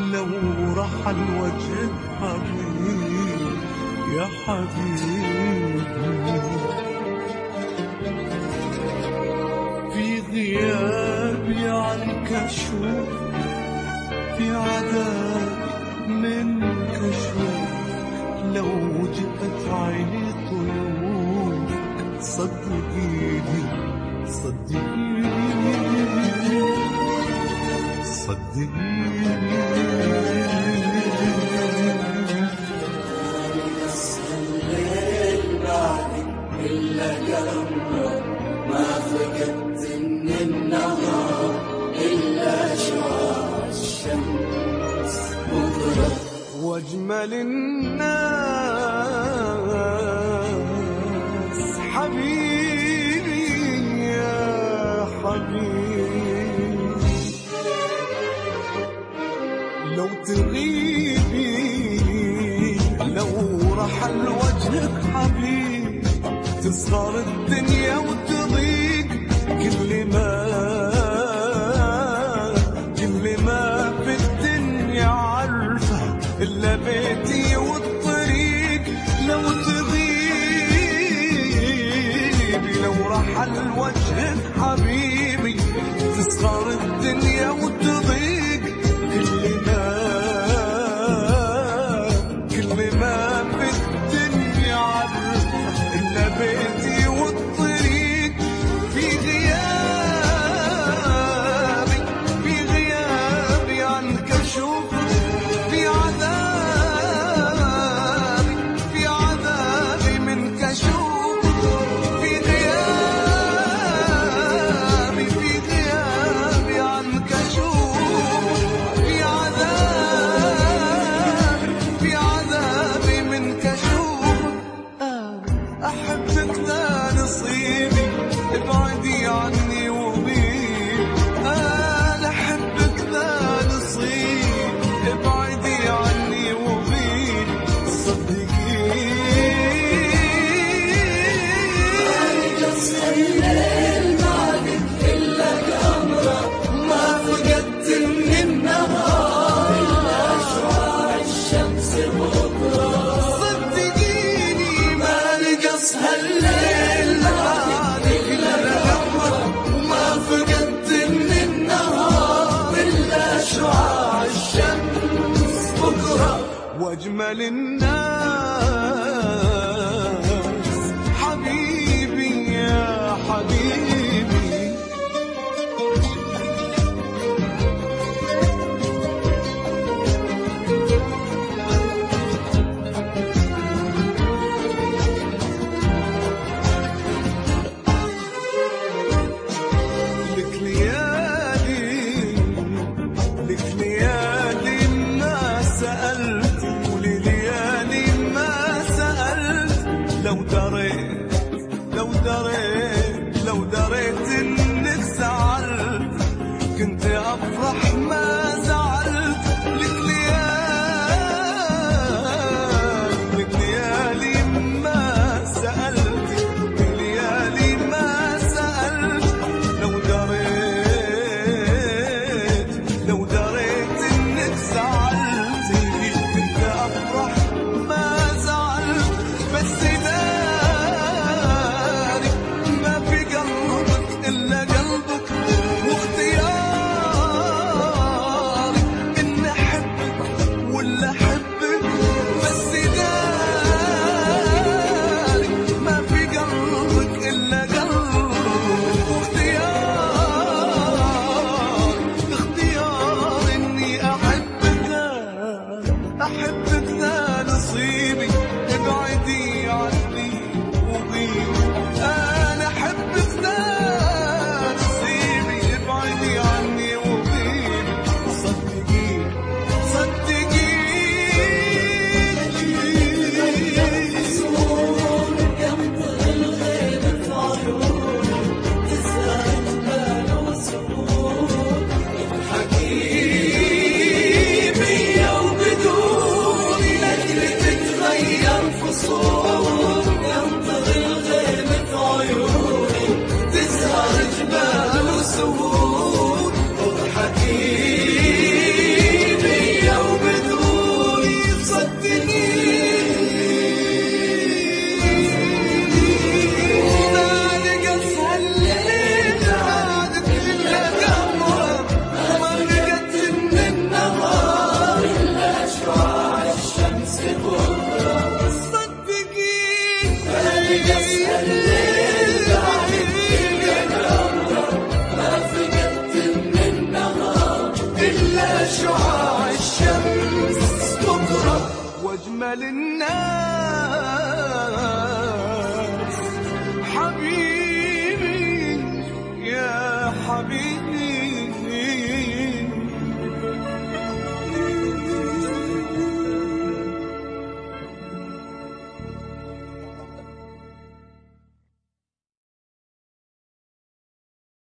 لو رحل وجهك حبيبي يا حبيبي. في غيابي عنك أشوف، في عذاب منك أشوف، لو جئت عيني طيوف صدقيني صدقيني صدقيني. الليل بعدك إلا قمرك، ما فقدت من النهار إلا شعاع الشمس بكرة. واجمل الناس حبيبي يا حبيبي، لو تغيبي لو رحل وجهك حبيبي تصغر الدنيا وتضيق. كل ما في الدنيا عارفة إلا بيتي والطريق. لو تغيبي لو رحل وجهك حبيبي تصغر الدنيا وتضيق. كل ما في الدنيا عارفة إلا بيتي والطريق. في غيابي عنك أشوف، في عذابي منك أشوف. في غيابي عنك أشوف، في عذابي منك أشوف. أحبك لا نصيبي ابعدي عني وبيك. أنا أحبك لا نصيبي ابعدي عني وبيك. الليل بعدك إلا قمرك، ما فقدت من النهار إلا شعاع الشمس بكرة. صدقيني ما نقص هالليل بعدك إلا قمرك، ما فقدت من النهار إلا شعاع الشمس بكرة. واجمل الناس حبيبي يا حبيبي. لك ليالي ما سألت، ولليالي ما سألت. لو دريت إنك زعلت كنت أفرح ما زعلت. لك ليالي ما سألت، ليالي ما سألت. لو دريت إنك زعلت كنت أفرح ما زعلت. بس داري ما في قلبك إلا قلبك، واختياري إن أحبك ولا أحبك. بس داري ما في قلبك إلا قلبك، واختياري إني أحبك لا نصيبي ابعدي عني وغيبي. أنا أحبك لا نصيبي ابعدي عني وغيبي. صدقيني ينطق الغيب في عيوني، تسأل بال وسكون. حكيمي وبدون أجمل الناس. حبيبي يا حبيبي